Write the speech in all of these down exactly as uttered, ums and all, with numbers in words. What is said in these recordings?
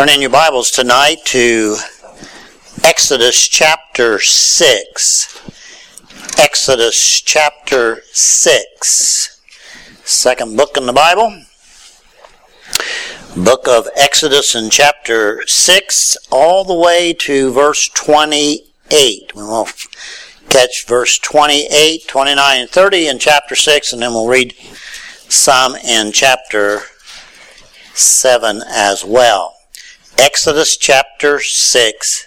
Turn in your Bibles tonight to Exodus chapter six. Exodus chapter six. Second book in the Bible. Book of Exodus in chapter six, all the way to verse twenty-eight. We'll catch verse twenty-eight, twenty-nine, and thirty in chapter six, and then we'll read some in chapter seven as well. Exodus chapter six,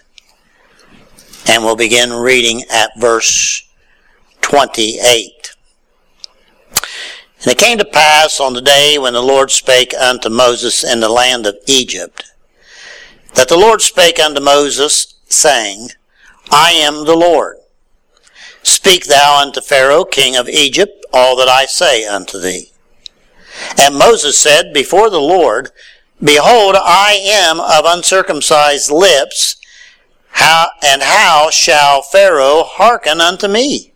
and we'll begin reading at verse twenty-eight. And it came to pass on the day when the Lord spake unto Moses in the land of Egypt, that the Lord spake unto Moses, saying, I am the Lord. Speak thou unto Pharaoh king of Egypt all that I say unto thee. And Moses said before the Lord, Behold, I am of uncircumcised lips, how, and how shall Pharaoh hearken unto me?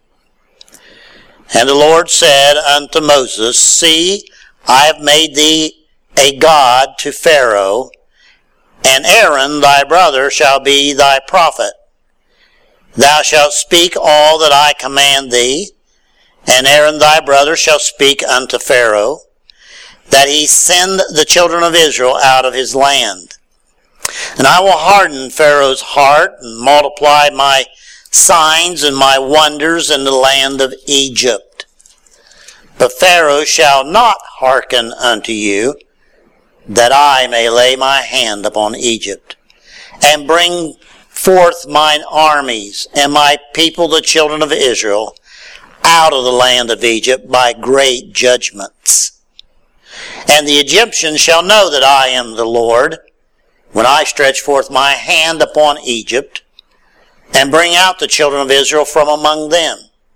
And the Lord said unto Moses, See, I have made thee a god to Pharaoh, and Aaron thy brother shall be thy prophet. Thou shalt speak all that I command thee, and Aaron thy brother shall speak unto Pharaoh, that he send the children of Israel out of his land. And I will harden Pharaoh's heart, and multiply my signs and my wonders in the land of Egypt. But Pharaoh shall not hearken unto you, that I may lay my hand upon Egypt, and bring forth mine armies, and my people the children of Israel, out of the land of Egypt by great judgments. And the Egyptians shall know that I am the Lord, when I stretch forth my hand upon Egypt, and bring out the children of Israel from among them.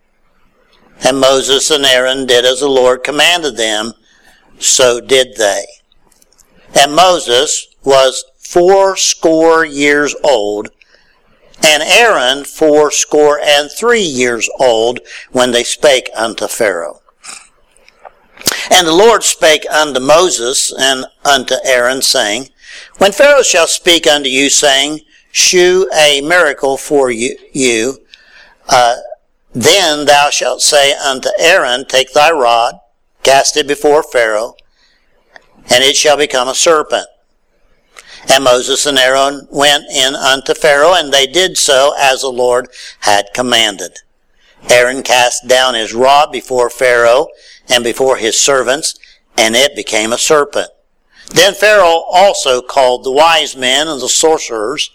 And Moses and Aaron did as the Lord commanded them, so did they. And Moses was fourscore years old, and Aaron fourscore and three years old, when they spake unto Pharaoh. And the Lord spake unto Moses and unto Aaron, saying, When Pharaoh shall speak unto you, saying, Shew a miracle for you, you uh, then thou shalt say unto Aaron, Take thy rod, cast it before Pharaoh, and it shall become a serpent. And Moses and Aaron went in unto Pharaoh, and they did so as the Lord had commanded. Aaron cast down his rod before Pharaoh and before his servants, and it became a serpent. Then Pharaoh also called the wise men and the sorcerers.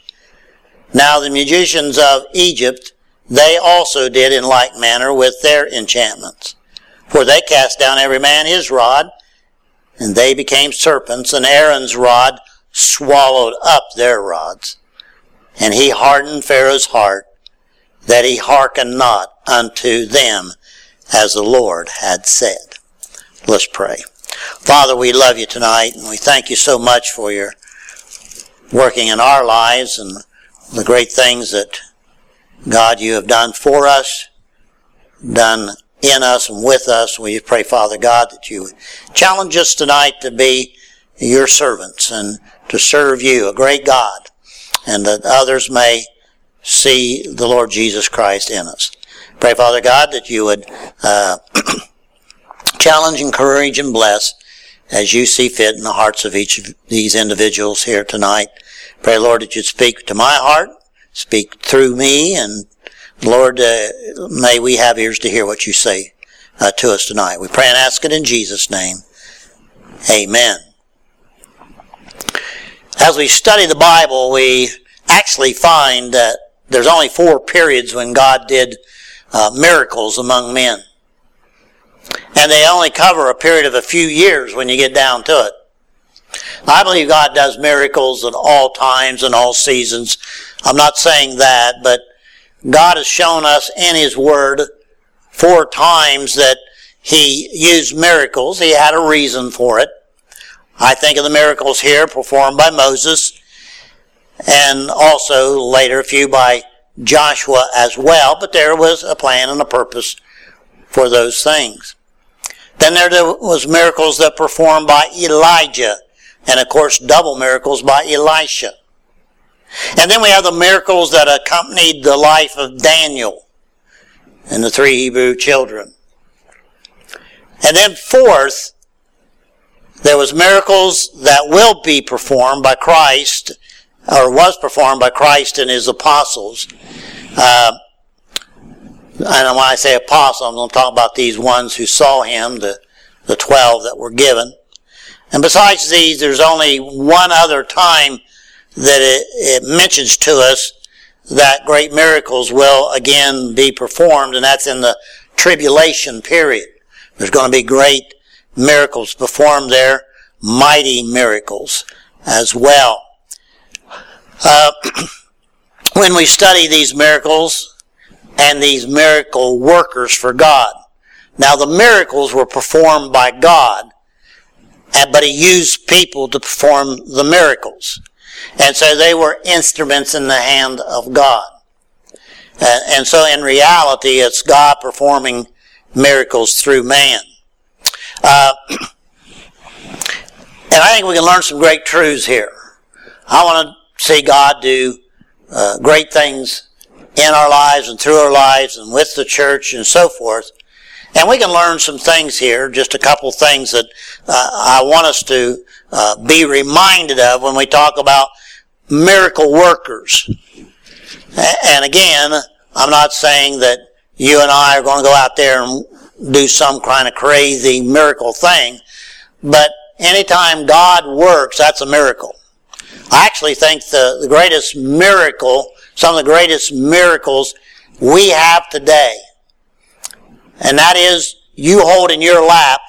Now the magicians of Egypt, they also did in like manner with their enchantments. For they cast down every man his rod, and they became serpents, and Aaron's rod swallowed up their rods. And he hardened Pharaoh's heart, that he hearkened not unto them, as the Lord had said. Let's pray. Father, we love you tonight, and we thank you so much for your working in our lives and the great things that, God, you have done for us, done in us and with us. We pray, Father God, that you would challenge us tonight to be your servants and to serve you, a great God, and that others may see the Lord Jesus Christ in us. Pray, Father God, that you would uh, challenge, encourage, and bless as you see fit in the hearts of each of these individuals here tonight. Pray, Lord, that you'd speak to my heart, speak through me, and Lord, uh, may we have ears to hear what you say uh, to us tonight. We pray and ask it in Jesus' name. Amen. As we study the Bible, we actually find that there's only four periods when God did uh, miracles among men. And they only cover a period of a few years when you get down to it. I believe God does miracles at all times and all seasons. I'm not saying that, but God has shown us in His Word four times that He used miracles. He had a reason for it. I think of the miracles here performed by Moses, and also later a few by Joshua as well, but there was a plan and a purpose for those things. Then there was miracles that performed by Elijah and of course double miracles by Elisha. And then we have the miracles that accompanied the life of Daniel and the three Hebrew children. And then fourth, there was miracles that will be performed by Christ, or was performed by Christ and his apostles. Uh, and when I say apostle, I'm going to talk about these ones who saw him, the, the twelve that were given. And besides these, there's only one other time that it, it mentions to us that great miracles will again be performed, and that's in the tribulation period. There's going to be great miracles performed there, mighty miracles as well. Uh, when we study these miracles and these miracle workers for God, now the miracles were performed by God, but he used people to perform the miracles. And so they were instruments in the hand of God. And, and so in reality, it's God performing miracles through man. Uh, and I think we can learn some great truths here. I want to see God do uh, great things in our lives and through our lives and with the church and so forth. And we can learn some things here, just a couple things that uh, I want us to uh, be reminded of when we talk about miracle workers. And again, I'm not saying that you and I are going to go out there and do some kind of crazy miracle thing, but anytime God works, that's a miracle. I actually think the, the greatest miracle, some of the greatest miracles we have today, and that is you hold in your lap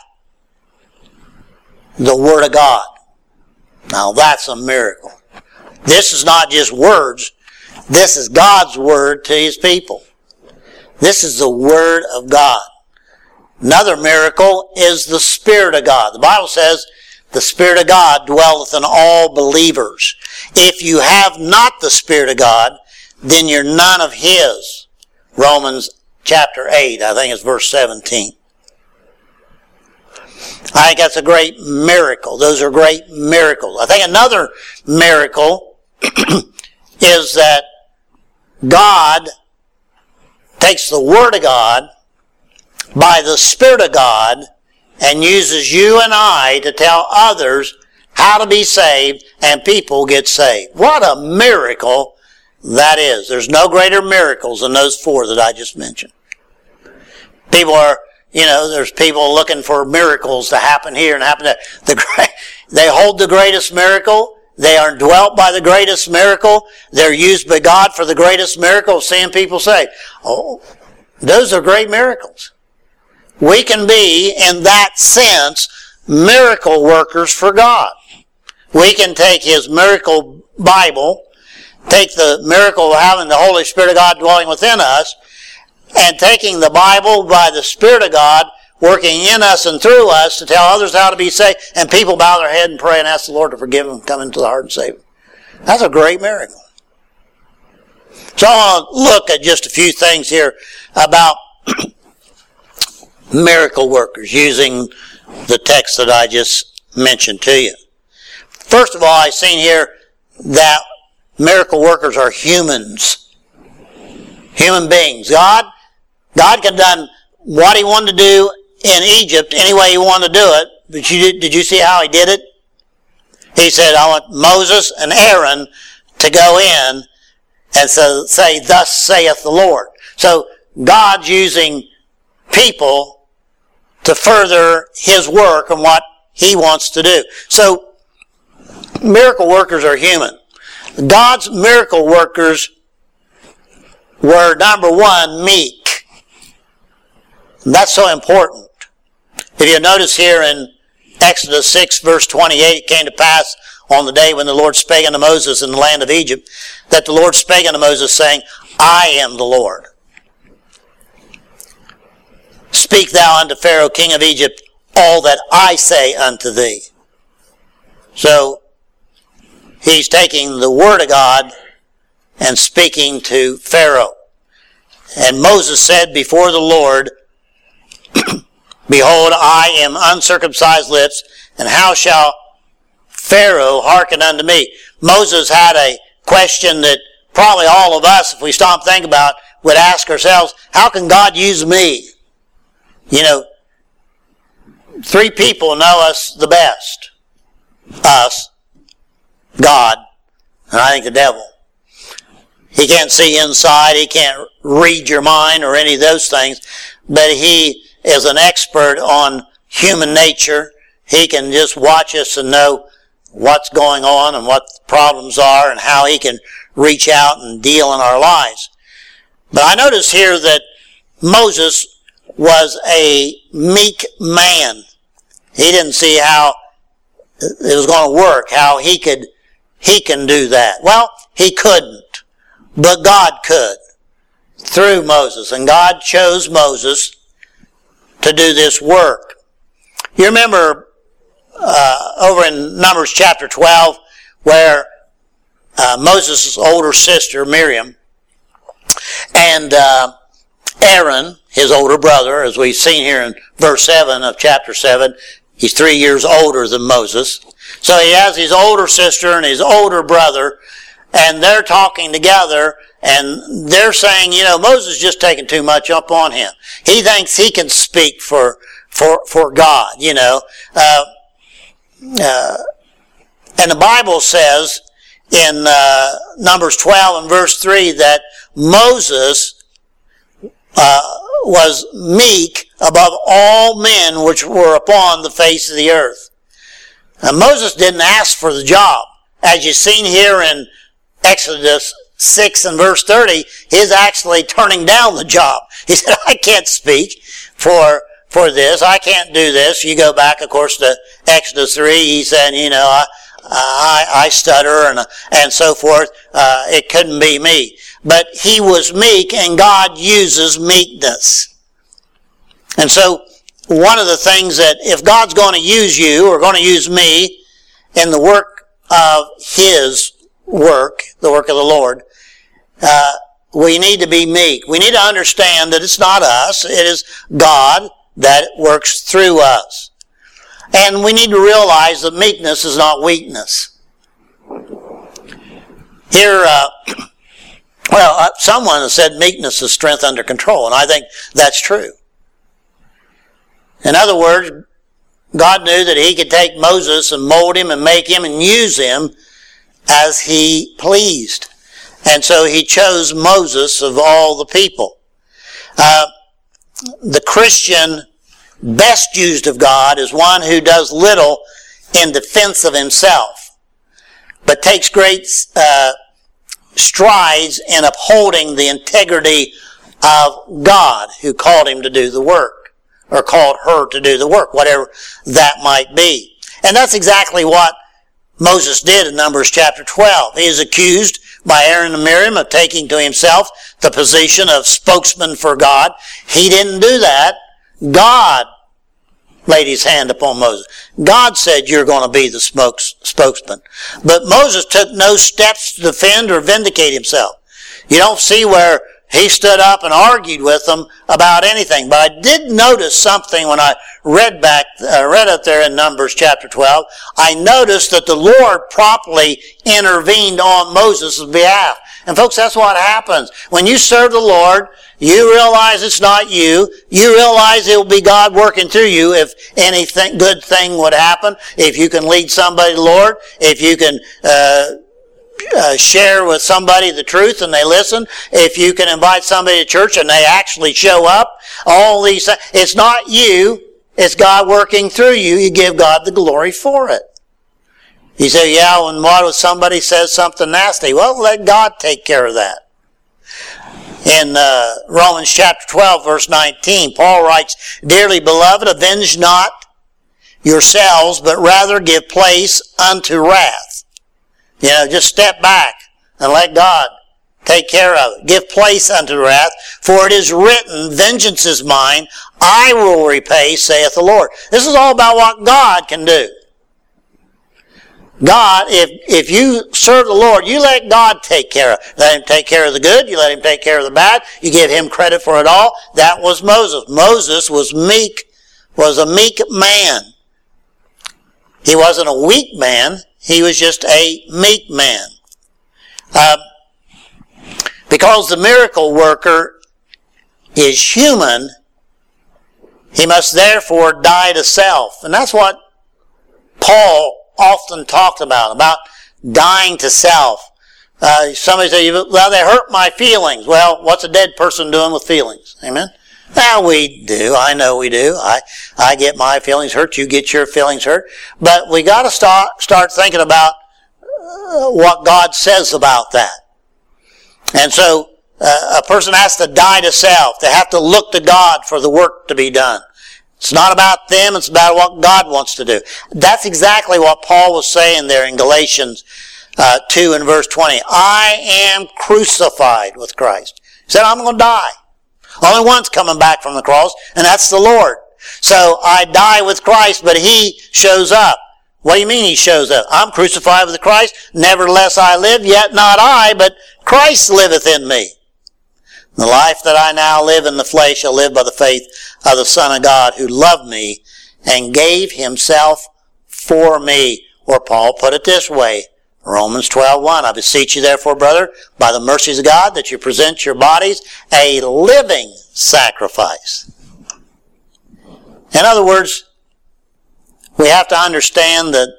the Word of God. Now that's a miracle. This is not just words. This is God's Word to His people. This is the Word of God. Another miracle is the Spirit of God. The Bible says the Spirit of God dwelleth in all believers. If you have not the Spirit of God, then you're none of His. Romans chapter eight, I think it's verse seventeen. I think that's a great miracle. Those are great miracles. I think another miracle is that God takes the Word of God by the Spirit of God and uses you and I to tell others how to be saved, and people get saved. What a miracle that is. There's no greater miracles than those four that I just mentioned. People are, you know, there's people looking for miracles to happen here and happen there. The, they hold the greatest miracle. They are dwelt by the greatest miracle. They're used by God for the greatest miracle of seeing people saved. Oh, those are great miracles. We can be, in that sense, miracle workers for God. We can take His miracle Bible, take the miracle of having the Holy Spirit of God dwelling within us, and taking the Bible by the Spirit of God working in us and through us to tell others how to be saved, and people bow their head and pray and ask the Lord to forgive them and come into the heart and save them. That's a great miracle. So I want to look at just a few things here about miracle workers using the text that I just mentioned to you. First of all, I've seen here that miracle workers are humans. Human beings. God, God could have done what He wanted to do in Egypt any way He wanted to do it, but you did, did you see how He did it? He said, I want Moses and Aaron to go in and so say, thus saith the Lord. So God's using people to further His work and what He wants to do. So miracle workers are human. God's miracle workers were, number one, meek. And that's so important. If you notice here in Exodus six, verse twenty-eight, it came to pass on the day when the Lord spake unto Moses in the land of Egypt, that the Lord spake unto Moses, saying, I am the Lord. Speak thou unto Pharaoh, king of Egypt, all that I say unto thee. So, He's taking the Word of God and speaking to Pharaoh. And Moses said before the Lord, Behold, I am uncircumcised lips, and how shall Pharaoh, hearken unto me. Moses had a question that probably all of us, if we stop and think about, would ask ourselves, how can God use me? You know, three people know us the best. Us, God, and I think the devil. He can't see inside, he can't read your mind or any of those things, but he is an expert on human nature. He can just watch us and know what's going on and what the problems are and how he can reach out and deal in our lives. But I notice here that Moses was a meek man. He didn't see how it was going to work, how he could, he can do that. Well, he couldn't, but God could through Moses. And God chose Moses to do this work. You remember uh, over in Numbers chapter twelve where uh, Moses' older sister, Miriam, and uh, Aaron, his older brother, as we've seen here in verse seven of chapter seven, he's three years older than Moses. So he has his older sister and his older brother, and they're talking together, and they're saying, you know, Moses is just taking too much up on him. He thinks he can speak for for for God, you know. Uh, uh, and the Bible says in uh, Numbers twelve and verse three that Moses uh, was meek above all men which were upon the face of the earth. Now, Moses didn't ask for the job. As you've seen here in Exodus six and verse thirty, he's actually turning down the job. He said, I can't speak for for this. I can't do this. You go back, of course, to Exodus three. He said, you know, I I, I stutter and and so forth. Uh, it couldn't be me. But he was meek, and God uses meekness. And so one of the things that if God's going to use you or going to use me in the work of his work, the work of the Lord, uh, we need to be meek. We need to understand that it's not us, it is God that works through us. And we need to realize that meekness is not weakness. Here, uh, well, uh, someone has said meekness is strength under control, and I think that's true. In other words, God knew that he could take Moses and mold him and make him and use him as he pleased. And so he chose Moses of all the people. Uh, the Christian best used of God is one who does little in defense of himself, but takes great uh, strides in upholding the integrity of God who called him to do the work, or called her to do the work, whatever that might be. And that's exactly what Moses did in Numbers chapter twelve. He is accused by Aaron and Miriam of taking to himself the position of spokesman for God. He didn't do that. God laid his hand upon Moses. God said, you're going to be the smokes, spokesman. But Moses took no steps to defend or vindicate himself. You don't see where he stood up and argued with them about anything. But I did notice something when I read back, uh, read up there in Numbers chapter twelve. I noticed that the Lord promptly intervened on Moses' behalf. And folks, that's what happens. When you serve the Lord, you realize it's not you. You realize it will be God working through you if anything good thing would happen. If you can lead somebody to the Lord, if you can uh, uh, share with somebody the truth and they listen, if you can invite somebody to church and they actually show up, all these things. It's not you. It's God working through you. You give God the glory for it. You say, yeah, when what if somebody says something nasty? Well, let God take care of that. In uh, Romans chapter twelve, verse nineteen, Paul writes, Dearly beloved, avenge not yourselves, but rather give place unto wrath. You know, just step back and let God take care of it. Give place unto wrath, for it is written, Vengeance is mine, I will repay, saith the Lord. This is all about what God can do. God, if if you serve the Lord, you let God take care of it. Let him take care of the good, you let him take care of the bad, you give him credit for it all. That was Moses. Moses was meek, was a meek man. He wasn't a weak man, He was just a meek man. Uh, because the miracle worker is human, he must therefore die to self. And that's what Paul often talked about, about dying to self. Uh, somebody say, well, they hurt my feelings. Well, what's a dead person doing with feelings? Amen? Well, we do. I know we do. I, I get my feelings hurt. You get your feelings hurt. But we got to start, start thinking about uh, what God says about that. And so uh, a person has to die to self. They have to look to God for the work to be done. It's not about them. It's about what God wants to do. That's exactly what Paul was saying there in Galatians uh, two and verse twenty. I am crucified with Christ. He said, I'm going to die. Only one's coming back from the cross, and that's the Lord. So I die with Christ, but He shows up. What do you mean He shows up? I'm crucified with Christ. Nevertheless I live, yet not I, but Christ liveth in me. The life that I now live in the flesh, I live by the faith of the Son of God, who loved me and gave Himself for me. Or Paul put it this way, Romans twelve one, I beseech you therefore, brother, by the mercies of God, that you present your bodies a living sacrifice. In other words, we have to understand that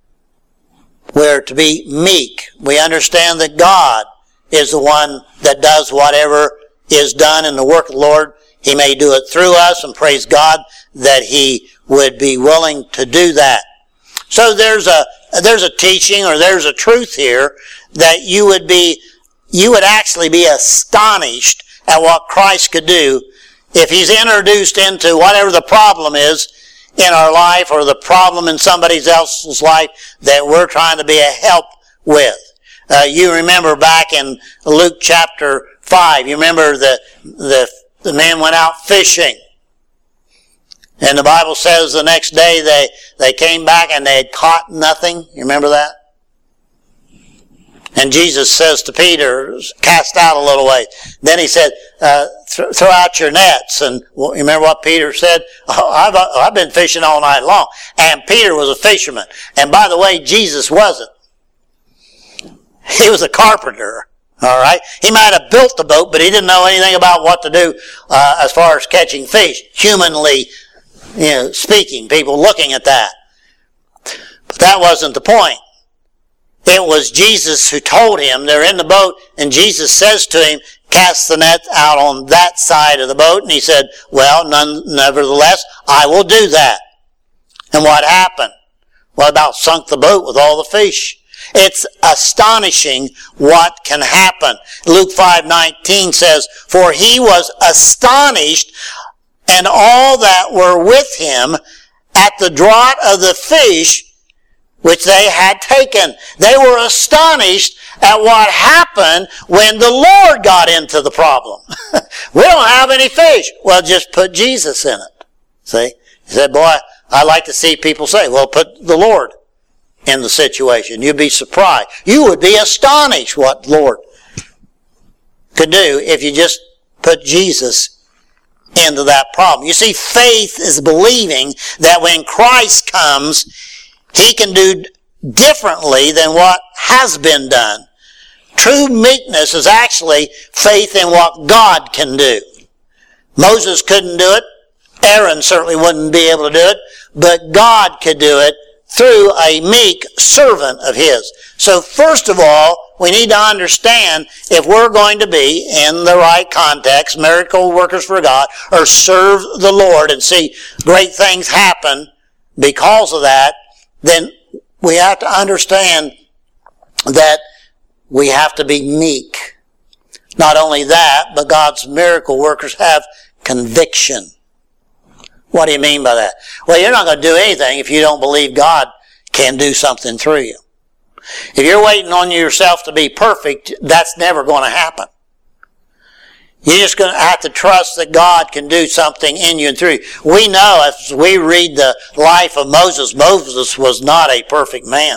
we're to be meek. We understand that God is the one that does whatever is done in the work of the Lord. He may do it through us, and praise God that He would be willing to do that. So there's a there's a teaching, or there's a truth here that you would be you would actually be astonished at what Christ could do if He's introduced into whatever the problem is in our life, or the problem in somebody else's life that we're trying to be a help with. Uh, you remember back in Luke chapter five, you remember the, the, the men went out fishing. And the Bible says the next day they, they came back and they had caught nothing. You remember that? And Jesus says to Peter, cast out a little way. Then He said, uh, th- throw out your nets. And well, you remember what Peter said? Oh, I've, I've been fishing all night long. And Peter was a fisherman. And by the way, Jesus wasn't. He was a carpenter. All right? He might have built the boat, but he didn't know anything about what to do uh, as far as catching fish. Humanly, you know, speaking, people looking at that. But that wasn't the point. It was Jesus who told him, they're in the boat, and Jesus says to him, cast the net out on that side of the boat. And he said, well, none, nevertheless, I will do that. And what happened? Well, about sunk the boat with all the fish. It's astonishing what can happen. Luke five nineteen says, for he was astonished, and all that were with him, at the draught of the fish which they had taken. They were astonished at what happened when the Lord got into the problem. We don't have any fish. Well, just put Jesus in it. See? He said, boy, I like to see people say, well, put the Lord in the situation. You'd be surprised. You would be astonished what the Lord could do if you just put Jesus into that problem. You see, faith is believing that when Christ comes, He can do differently than what has been done. True meekness is actually faith in what God can do. Moses couldn't do it. Aaron certainly wouldn't be able to do it. But God could do it through a meek servant of His. So first of all, we need to understand if we're going to be in the right context, miracle workers for God, or serve the Lord and see great things happen because of that, then we have to understand that we have to be meek. Not only that, but God's miracle workers have conviction. What do you mean by that? Well, you're not going to do anything if you don't believe God can do something through you. If you're waiting on yourself to be perfect, that's never going to happen. You're just going to have to trust that God can do something in you and through you. We know, as we read the life of Moses, Moses was not a perfect man.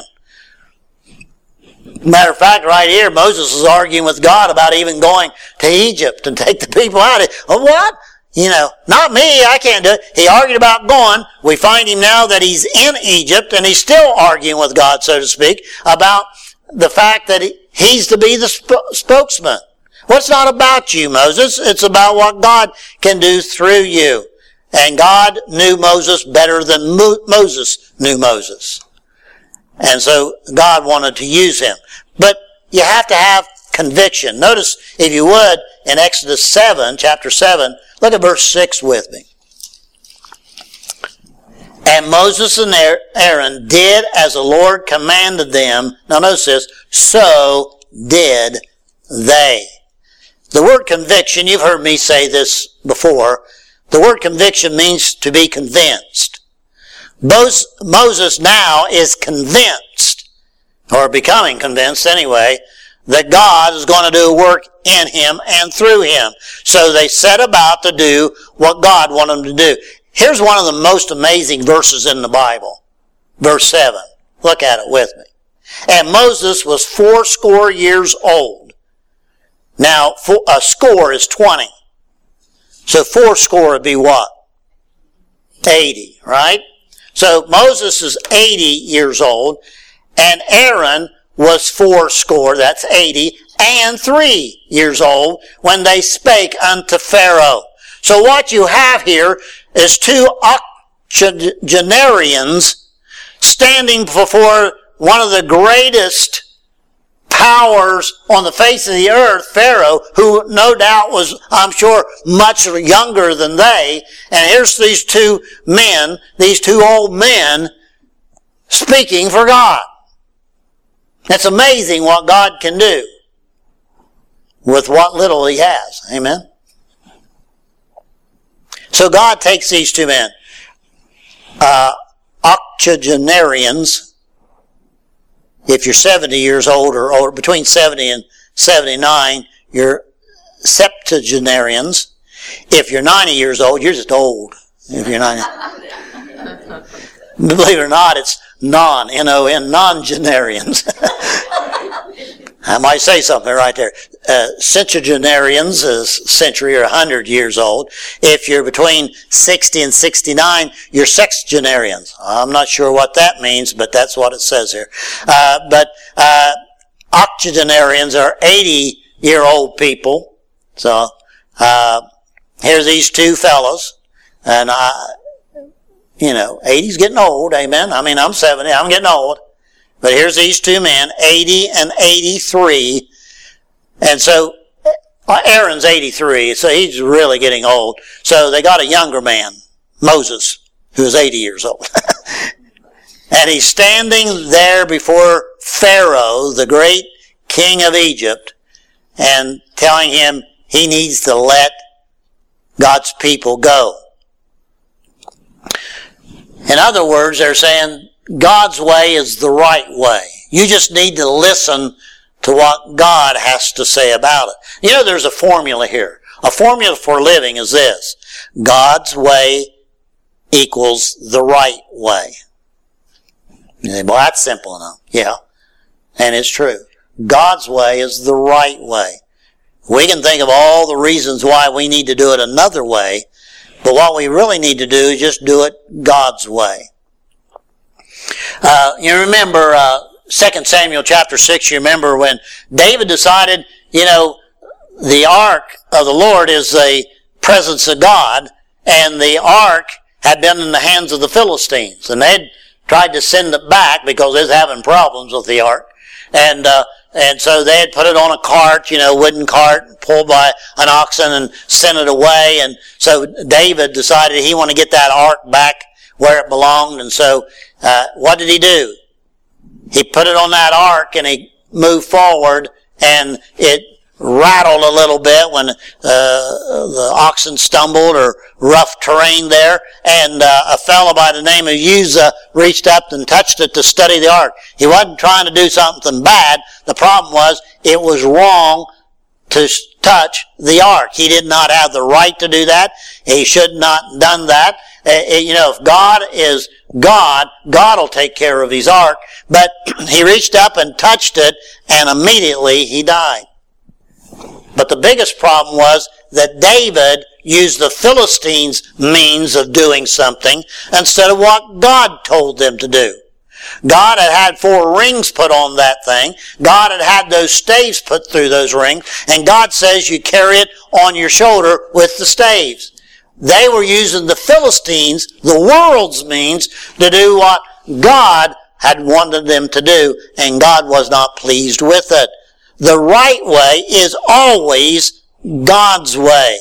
Matter of fact, right here, Moses is arguing with God about even going to Egypt and take the people out. Oh, what? You know, not me, I can't do it. He argued about going. We find him now that he's in Egypt, and he's still arguing with God, so to speak, about the fact that he's to be the sp- spokesman. Well, it's not about you, Moses. It's about what God can do through you. And God knew Moses better than Mo- Moses knew Moses. And so God wanted to use him. But you have to have conviction. Notice, if you would, in Exodus seven, chapter seven, look at verse six with me. And Moses and Aaron did as the Lord commanded them. Now notice this, so did they. The word conviction, you've heard me say this before, the word conviction means to be convinced. Moses now is convinced, or becoming convinced anyway, that God is going to do work in him and through him. So they set about to do what God wanted them to do. Here's one of the most amazing verses in the Bible. Verse seven. Look at it with me. And Moses was fourscore years old. Now, a score is twenty. So fourscore would be what? eighty, right? So Moses is eighty years old, and Aaron was fourscore, that's eighty, and three years old when they spake unto Pharaoh. So what you have here is two octogenarians standing before one of the greatest powers on the face of the earth, Pharaoh, who no doubt was, I'm sure, much younger than they. And here's these two men, these two old men, speaking for God. It's amazing what God can do with what little he has. Amen? So God takes these two men, uh, octogenarians. If you're seventy years old or older, between seventy and seventy-nine, you're septuagenarians. If you're ninety years old, you're just old. If you're ninety. Believe it or not, it's non, N O N, non-genarians. I might say something right there. Uh, centenarians is century or one hundred years old. If you're between sixty and sixty-nine, you're sexagenarians. I'm not sure what that means, but that's what it says here. Uh, but uh, octogenarians are eighty-year-old people. So uh, here's these two fellows, and I, you know, eighty's getting old. Amen. I mean, I'm seventy. I'm getting old. But here's these two men, eighty and eighty-three. And so Aaron's eighty-three, so he's really getting old. So they got a younger man, Moses, who is eighty years old. And he's standing there before Pharaoh, the great king of Egypt, and telling him he needs to let God's people go. In other words, they're saying, God's way is the right way. You just need to listen to what God has to say about it. You know, there's a formula here. A formula for living is this. God's way equals the right way. You say, well, that's simple enough. Yeah. And it's true. God's way is the right way. We can think of all the reasons why we need to do it another way, but what we really need to do is just do it God's way. Uh, you remember, uh, Second Samuel chapter six, you remember when David decided, you know, the ark of the Lord is the presence of God, and the ark had been in the hands of the Philistines, and they had tried to send it back because they was having problems with the ark. And, uh, and so they had put it on a cart, you know, wooden cart, pulled by an oxen and sent it away. And so David decided he wanted to get that ark back where it belonged. And so, uh, what did he do? He put it on that ark and he moved forward, and it rattled a little bit when uh, the oxen stumbled, or rough terrain there, and uh, a fellow by the name of Uzzah reached up and touched it to study the ark. He wasn't trying to do something bad. The problem was it was wrong to touch the ark. He did not have the right to do that. He should not have done that. Uh, you know, if God is God, God will take care of his ark. But he reached up and touched it, and immediately he died. But the biggest problem was that David used the Philistines' means of doing something instead of what God told them to do. God had had four rings put on that thing. God had had those staves put through those rings. And God says you carry it on your shoulder with the staves. They were using the Philistines, the world's means, to do what God had wanted them to do. And God was not pleased with it. The right way is always God's way.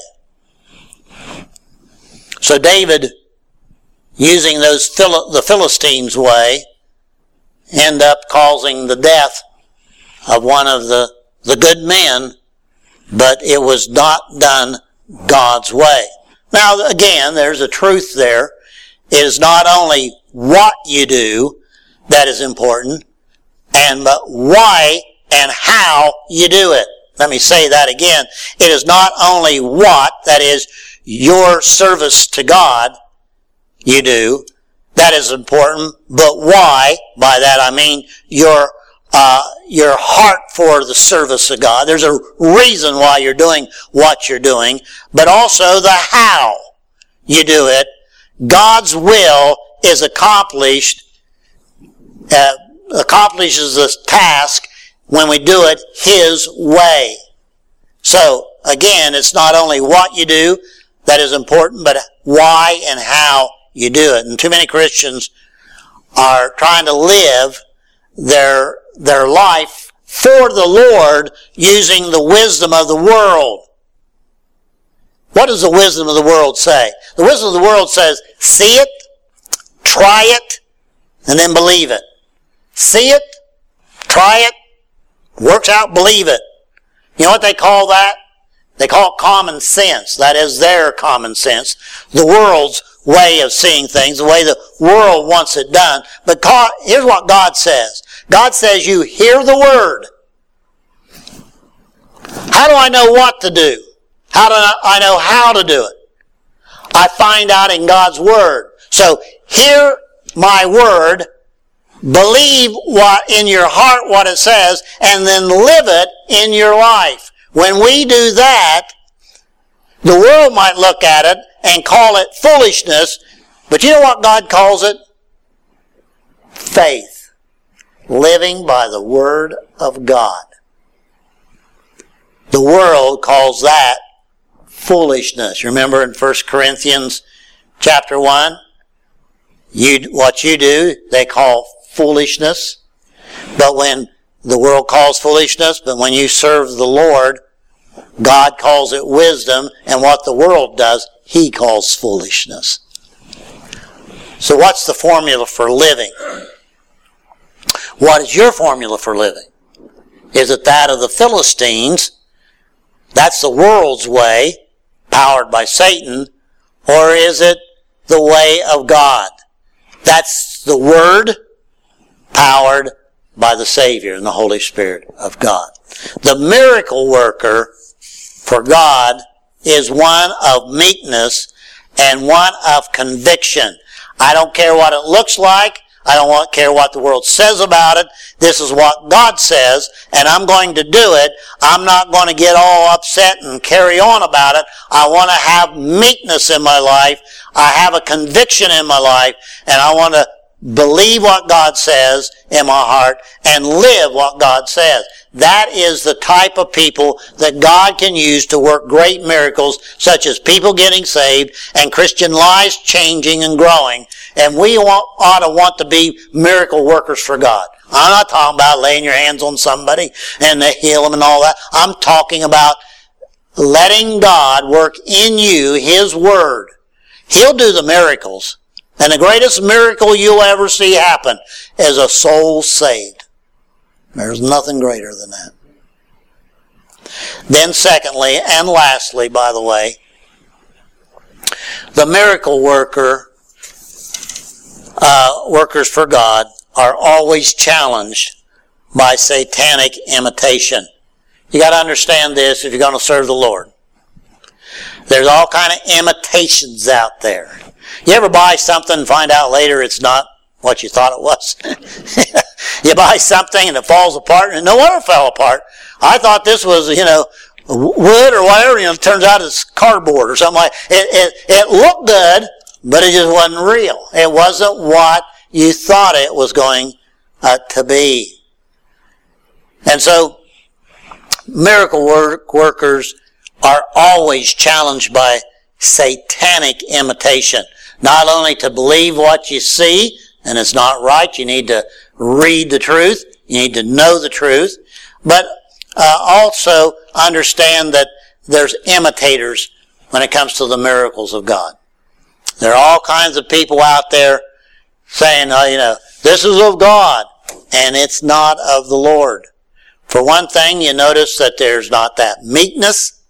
So David, using those Phil- the Philistines' way, end up causing the death of one of the, the good men, but it was not done God's way. Now, again, there's a truth there. It is not only what you do that is important, and but why and how you do it. Let me say that again. It is not only what, that is, your service to God you do, that is important, but why, by that I mean your uh, your heart for the service of God. There's a reason why you're doing what you're doing, but also the how you do it. God's will is accomplished, uh, accomplishes this task when we do it His way. So, again, it's not only what you do that is important, but why and how you do it. And too many Christians are trying to live their, their life for the Lord using the wisdom of the world. What does the wisdom of the world say? The wisdom of the world says, see it, try it, and then believe it. See it, try it, works out, believe it. You know what they call that? They call it common sense. That is their common sense. The world's way of seeing things, the way the world wants it done. But God, here's what God says. God says you hear the word. How do I know what to do? How do I know how to do it? I find out in God's word. So hear my word, believe what in your heart what it says, and then live it in your life. When we do that, the world might look at it and call it foolishness, but you know what God calls it? Faith. Living by the Word of God. The world calls that foolishness. Remember in First Corinthians chapter one, you, what you do, they call foolishness. But when the world calls foolishness, but when you serve the Lord, God calls it wisdom, and what the world does, He calls foolishness. So what's the formula for living? What is your formula for living? Is it that of the Philistines? That's the world's way, powered by Satan, or is it the way of God? That's the Word, powered by the Savior and the Holy Spirit of God. The miracle worker for God is one of meekness and one of conviction. I don't care what it looks like. I don't want, care what the world says about it. This is what God says, and I'm going to do it. I'm not going to get all upset and carry on about it. I want to have meekness in my life. I have a conviction in my life, and I want to believe what God says in my heart and live what God says. That is the type of people that God can use to work great miracles, such as people getting saved and Christian lives changing and growing. And we want, ought to want to be miracle workers for God. I'm not talking about laying your hands on somebody and they heal them and all that. I'm talking about letting God work in you His Word. He'll do the miracles. And the greatest miracle you'll ever see happen is a soul saved. There's nothing greater than that. Then secondly, and lastly, by the way, the miracle worker, uh, workers for God are always challenged by satanic imitation. You got to understand this if you're going to serve the Lord. There's all kind of imitations out there. You ever buy something and find out later it's not what you thought it was? You buy something and it falls apart, and no wonder it fell apart. I thought this was, you know, wood or whatever, you know, it turns out it's cardboard or something like it. It, it looked good, but it just wasn't real. It wasn't what you thought it was going uh, to be. And so, miracle work workers are always challenged by satanic imitation. Not only to believe what you see, and it's not right, you need to read the truth, you need to know the truth, but uh, also understand that there's imitators when it comes to the miracles of God. There are all kinds of people out there saying, oh, you know, this is of God, and it's not of the Lord. For one thing, you notice that there's not that meekness,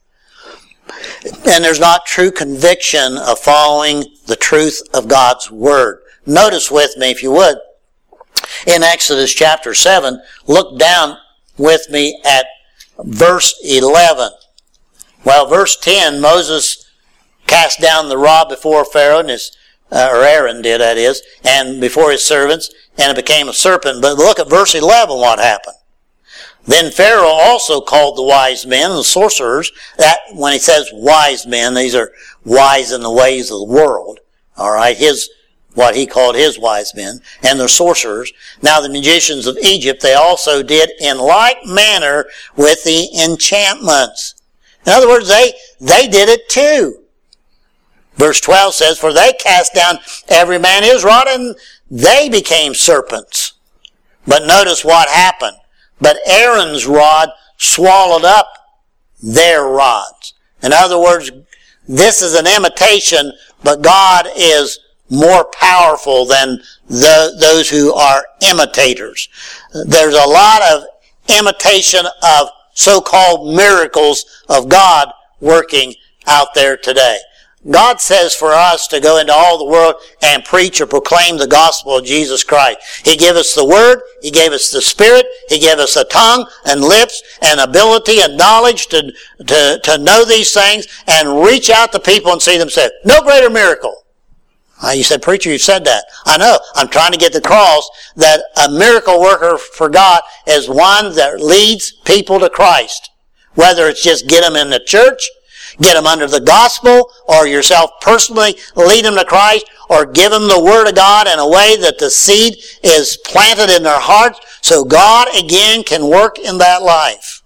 and there's not true conviction of following the truth of God's Word. Notice with me, if you would, in Exodus chapter seven, look down with me at verse eleven. Well, verse ten, Moses cast down the rod before Pharaoh, and his, uh, or Aaron did, that is, and before his servants, and it became a serpent. But look at verse eleven, what happened. Then Pharaoh also called the wise men and the sorcerers. That, when he says wise men, these are wise in the ways of the world. All right, his, what he called his wise men, and the sorcerers. Now the magicians of Egypt, they also did in like manner with the enchantments. In other words, they, they did it too. Verse twelve says, for they cast down every man his rod, and they became serpents. But notice what happened. But Aaron's rod swallowed up their rods. In other words, this is an imitation, but God is more powerful than the, those who are imitators. There's a lot of imitation of so-called miracles of God working out there today. God says for us to go into all the world and preach or proclaim the gospel of Jesus Christ. He gave us the Word, He gave us the Spirit, He gave us a tongue and lips and ability and knowledge to, to, to know these things and reach out to people and see them saved. No greater miracle. Uh, you said, preacher, you said that. I know. I'm trying to get across that a miracle worker for God is one that leads people to Christ. Whether it's just get them in the church, get them under the gospel, or yourself personally lead them to Christ, or give them the Word of God in a way that the seed is planted in their hearts so God again can work in that life.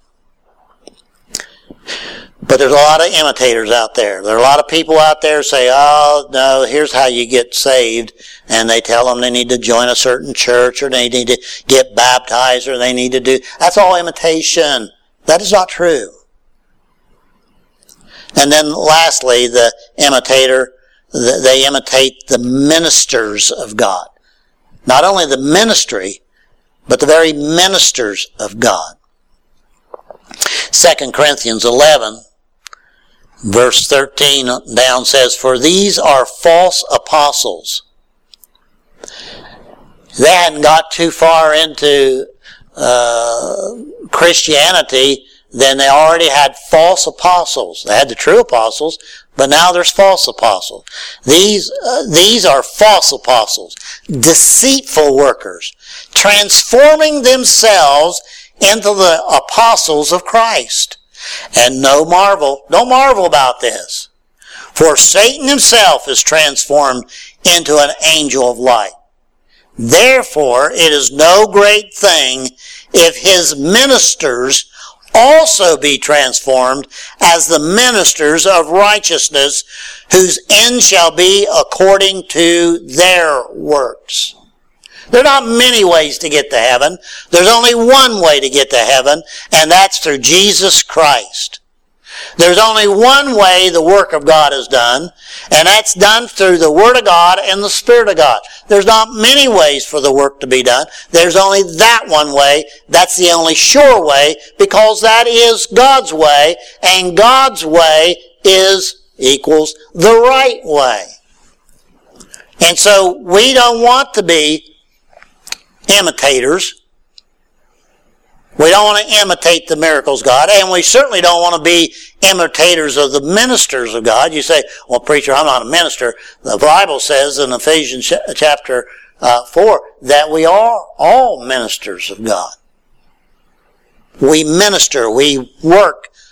But there's a lot of imitators out there. There are a lot of people out there say, oh, no, here's how you get saved. And they tell them they need to join a certain church, or they need to get baptized, or they need to do... That's all imitation. That is not true. And then lastly, the imitator, they imitate the ministers of God. Not only the ministry, but the very ministers of God. Second Corinthians eleven, verse thirteen down says, for these are false apostles. They hadn't got too far into uh, Christianity, then they already had false apostles. They had the true apostles, but now there's false apostles. These, uh, these are false apostles, deceitful workers, transforming themselves into the apostles of Christ. And no marvel, don't marvel about this. For Satan himself is transformed into an angel of light. Therefore, it is no great thing if his ministers also be transformed as the ministers of righteousness, whose end shall be according to their works. There are not many ways to get to heaven. There's only one way to get to heaven, and that's through Jesus Christ. There's only one way the work of God is done, and that's done through the Word of God and the Spirit of God. There's not many ways for the work to be done. There's only that one way. That's the only sure way, because that is God's way, and God's way is equals the right way. And so we don't want to be imitators. We don't want to imitate the miracles of God, and we certainly don't want to be imitators of the ministers of God. You say, well, preacher, I'm not a minister. The Bible says in Ephesians chapter uh, four that we are all ministers of God. We minister, we work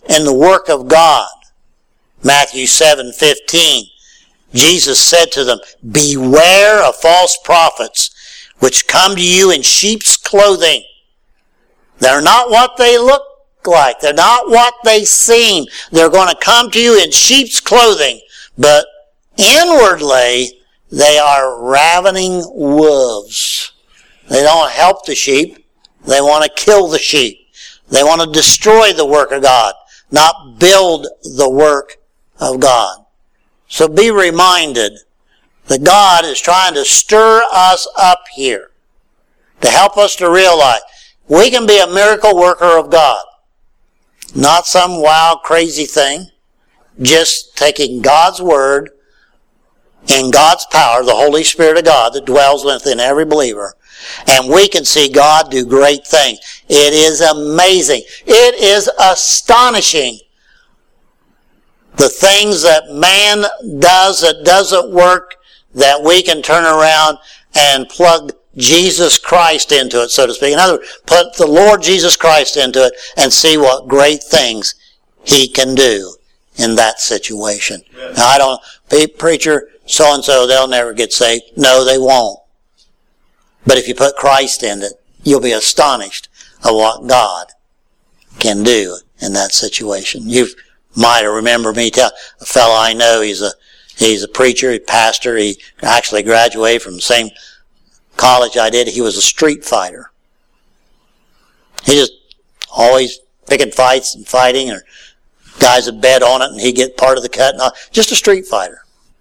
in the work of God. Matthew seven fifteen, Jesus said to them, beware of false prophets, which come to you in sheep's clothing. They're not what they look like. They're not what they seem. They're going to come to you in sheep's clothing, but inwardly they are ravening wolves. They don't help the sheep. They want to kill the sheep. They want to destroy the work of God, not build the work of God. So be reminded that God is trying to stir us up here to help us to realize we can be a miracle worker of God. Not some wild, crazy thing. Just taking God's Word in God's power, the Holy Spirit of God that dwells within every believer. And we can see God do great things. It is amazing. It is astonishing. The things that man does that doesn't work, that we can turn around and plug Jesus Christ into it, so to speak. In other words, put the Lord Jesus Christ into it and see what great things He can do in that situation. Yeah. Now, I don't, preacher, so-and-so, they'll never get saved. No, they won't. But if you put Christ in it, you'll be astonished at what God can do in that situation. You might have remembered me tell a fellow I know, he's a, he's a preacher, a pastor, he actually graduated from the same college I did. He was a street fighter. He just always picking fights and fighting, or guys would bet on it and he'd get part of the cut and all. Just a street fighter.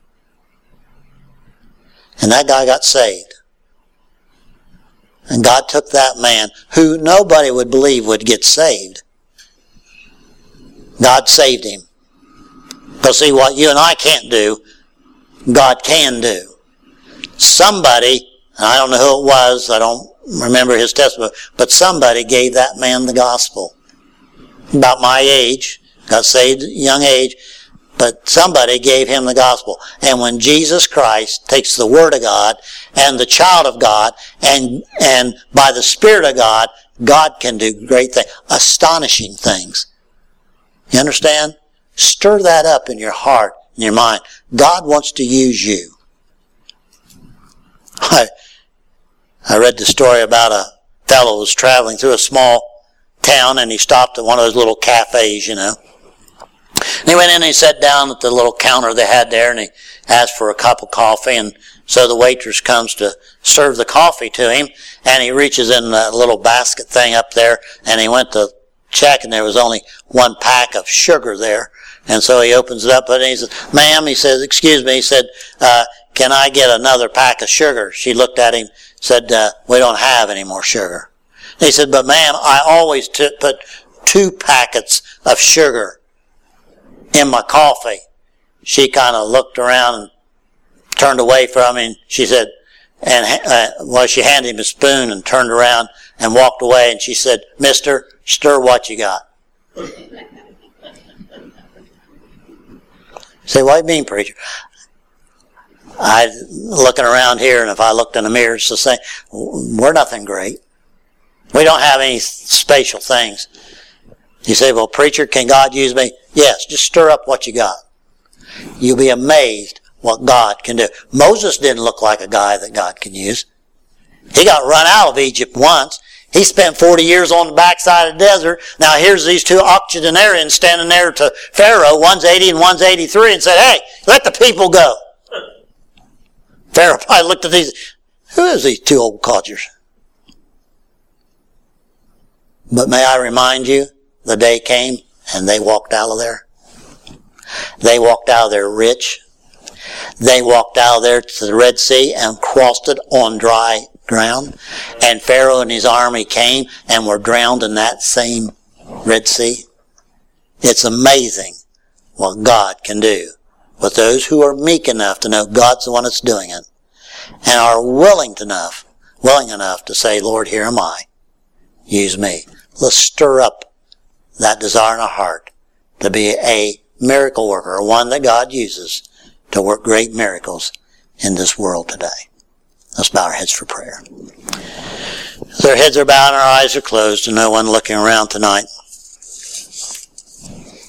And that guy got saved. And God took that man who nobody would believe would get saved. God saved him. Because see, what you and I can't do, God can do. Somebody, and I don't know who it was, I don't remember his testimony, but somebody gave that man the gospel. About my age, got saved at a young age, but somebody gave him the gospel. And when Jesus Christ takes the Word of God and the child of God, and and by the Spirit of God, God can do great things, astonishing things. You understand? Stir that up in your heart, in your mind. God wants to use you. I, I read the story about a fellow who was traveling through a small town, and he stopped at one of those little cafes, you know. And he went in and he sat down at the little counter they had there, and he asked for a cup of coffee, and so the waitress comes to serve the coffee to him, and he reaches in a little basket thing up there, and he went to check, and there was only one pack of sugar there. And so he opens it up, and he says, ma'am, he says, excuse me, he said, uh, can I get another pack of sugar? She looked at him, said, uh, we don't have any more sugar. He said, but ma'am, I always t- put two packets of sugar in my coffee. She kind of looked around and turned away from him. She said, and uh, well, she handed him a spoon and turned around and walked away, and she said, mister, stir what you got. Say, what do you mean, preacher? I looking around here, and if I looked in the mirror, it's the same. We're nothing great. We don't have any special things. You say, well, preacher, can God use me? Yes, just stir up what you got. You'll be amazed what God can do. Moses didn't look like a guy that God can use. He got run out of Egypt once. He spent forty years on the backside of the desert. Now here's these two octogenarians standing there to Pharaoh, one's eighty and one's eighty-three, and said, hey, let the people go. Pharaoh probably looked at these, who is these two old codgers? But may I remind you, the day came and they walked out of there. They walked out of there rich. They walked out of there to the Red Sea and crossed it on dry ground. And Pharaoh and his army came and were drowned in that same Red Sea. It's amazing what God can do with those who are meek enough to know God's the one that's doing it, and are willing enough, willing enough to say, Lord, here am I. Use me. Let's stir up that desire in our heart to be a miracle worker, one that God uses to work great miracles in this world today. Let's bow our heads for prayer. Their heads are bowed and our eyes are closed, and no one looking around tonight.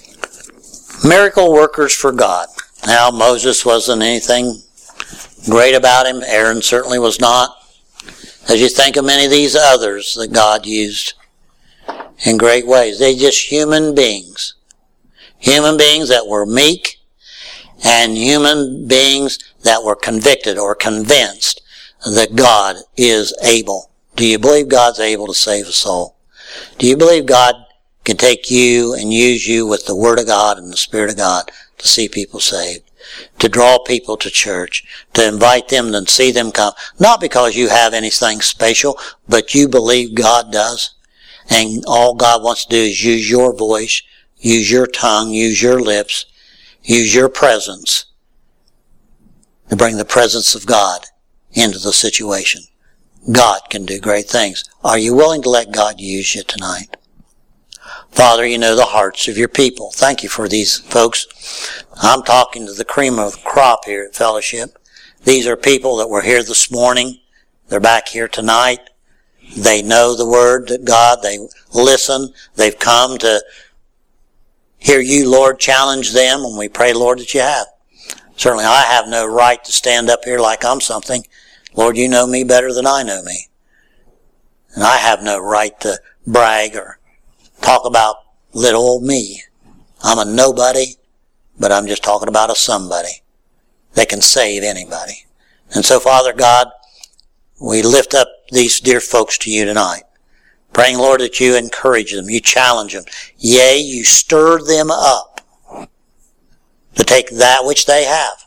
Miracle workers for God. Now, Moses wasn't anything great about him. Aaron certainly was not. As you think of many of these others that God used in great ways, they're just human beings. Human beings that were meek and human beings that were convicted or convinced that God is able. Do you believe God's able to save a soul? Do you believe God can take you and use you with the Word of God and the Spirit of God to see people saved? To draw people to church, to invite them and see them come. Not because you have anything special, but you believe God does. And all God wants to do is use your voice, use your tongue, use your lips, use your presence to bring the presence of God into the situation. God can do great things. Are you willing to let God use you tonight? Father, you know the hearts of your people. Thank you for these folks. I'm talking to the cream of the crop here at Fellowship. These are people that were here this morning. They're back here tonight. They know the Word of God. They listen. They've come to hear you, Lord, challenge them, and we pray, Lord, that you have. Certainly I have no right to stand up here like I'm something. Lord, you know me better than I know me. And I have no right to brag or talk about little old me. I'm a nobody, but I'm just talking about a somebody that can save anybody. And so, Father God, we lift up these dear folks to you tonight, praying, Lord, that you encourage them, you challenge them. Yea, you stir them up to take that which they have,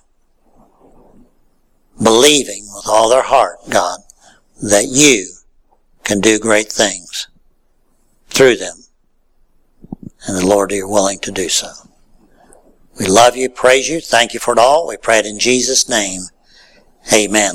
believing with all their heart, God, that you can do great things through them. And the Lord, you're willing to do so. We love you, praise you, thank you for it all. We pray it in Jesus' name. Amen.